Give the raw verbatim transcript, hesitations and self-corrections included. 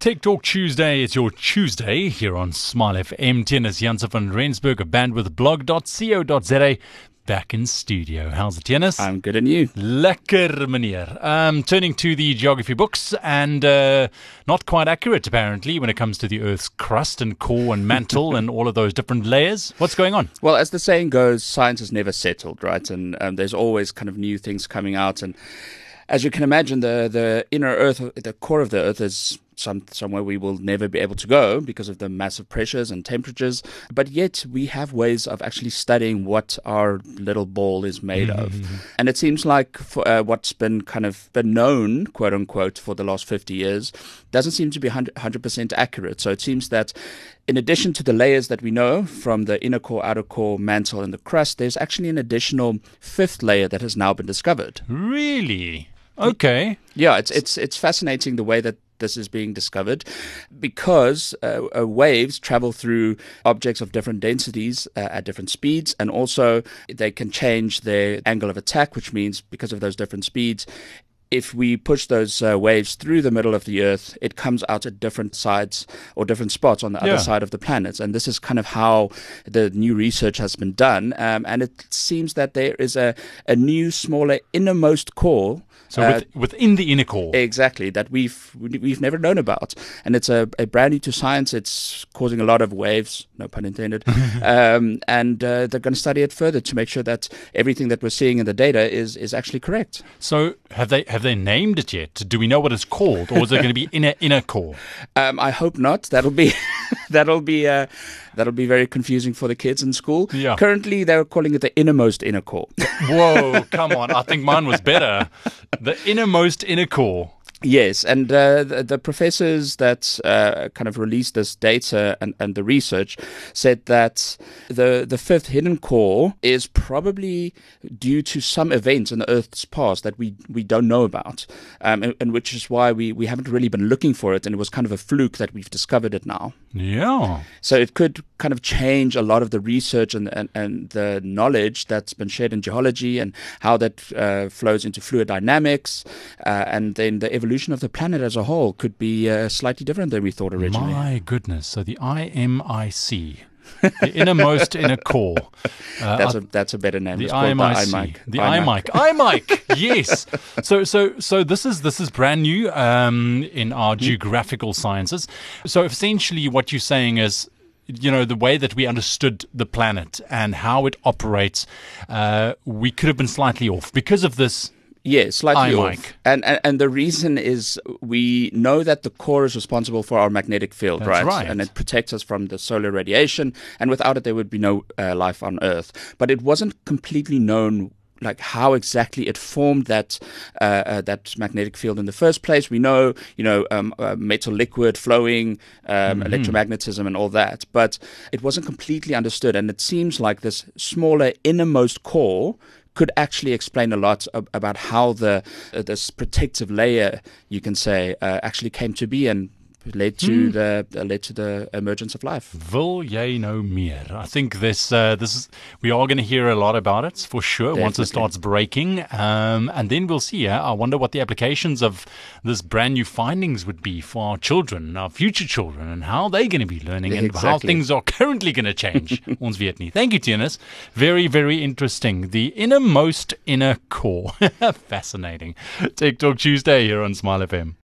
Tech Talk Tuesday. It's your Tuesday here on Smile F M. Tienus Jansen van Rensburg of bandwidthblog dot co dot za. Back in studio. How's it, Tienus? I'm good, and you? Lekker, meneer. Um, turning to the geography books, and uh, not quite accurate, apparently, when it comes to the Earth's crust and core and mantle and all of those different layers. What's going on? Well, as the saying goes, science is never settled, right? And um, there's always kind of new things coming out. And as you can imagine, the, the inner Earth, the core of the Earth is some somewhere we will never be able to go because of the massive pressures and temperatures. But yet we have ways of actually studying what our little ball is made mm-hmm. of. And it seems like for, uh, what's been kind of been known, quote unquote, for the last fifty years doesn't seem to be one hundred percent accurate. So it seems that in addition to the layers that we know from the inner core, outer core, mantle, and the crust, there's actually an additional fifth layer that has now been discovered. Really? Okay. Yeah, it's it's it's fascinating the way that this is being discovered because uh, uh, waves travel through objects of different densities uh, at different speeds, and also they can change their angle of attack, which means because of those different speeds, if we push those uh, waves through the middle of the Earth, it comes out at different sides or different spots on the yeah. other side of the planet. And this is kind of how the new research has been done. Um, and it seems that there is a, a new, smaller, innermost core. So uh, with, within the inner core. Exactly, that we've we've never known about. And it's a, a brand new to science. It's causing a lot of waves, no pun intended. um, and uh, they're going to study it further to make sure that everything that we're seeing in the data is, is actually correct. So have they have they named it yet? Do we know what it's called, or is it going to be inner inner core? Um, I hope not. That'll be that'll be uh, that'll be very confusing for the kids in school. Yeah. Currently, they're calling it the innermost inner core. Whoa, come on! I think mine was better. The innermost inner core. Yes, and uh, the, the professors that uh, kind of released this data and, and the research said that the the fifth hidden core is probably due to some events in the Earth's past that we, we don't know about, um, and, and which is why we, we haven't really been looking for it, and it was kind of a fluke that we've discovered it now. Yeah. So it could kind of change a lot of the research and, and, and the knowledge that's been shared in geology and how that uh, flows into fluid dynamics, uh, and then the evolution evolution of the planet as a whole could be uh, slightly different than we thought originally. My goodness. So the I M I C, the innermost inner core. Uh, that's, a, that's a better name. The it's I M I C. The iMic. iMic. Yes. So so so this is this is brand new um, in our geographical sciences. So essentially what you're saying is, you know, the way that we understood the planet and how it operates, uh, we could have been slightly off because of this. Yeah, slightly iMic. off. And, and and the reason is we know that the core is responsible for our magnetic field, That's right? right? And it protects us from the solar radiation. And without it, there would be no uh, life on Earth. But it wasn't completely known like how exactly it formed that uh, uh, that magnetic field in the first place. We know, you know, um, uh, metal liquid flowing, um, mm-hmm. electromagnetism and all that, but it wasn't completely understood. And it seems like this smaller innermost core could actually explain a lot ab- about how the uh, this protective layer, you can say, uh, actually came to be and led to mm. the uh, led to the emergence of life. Wil jy nou meer? I think this uh, this is we are going to hear a lot about it for sure. Definitely. Once it starts breaking, um, and then we'll see. Uh, I wonder what the applications of this brand new findings would be for our children, our future children, and how they're going to be learning and exactly. how things are currently going to change. Ons weet nie. Thank you, Tienus. Very very interesting. The innermost inner core. Fascinating. Tech Talk Tuesday here on Smile F M.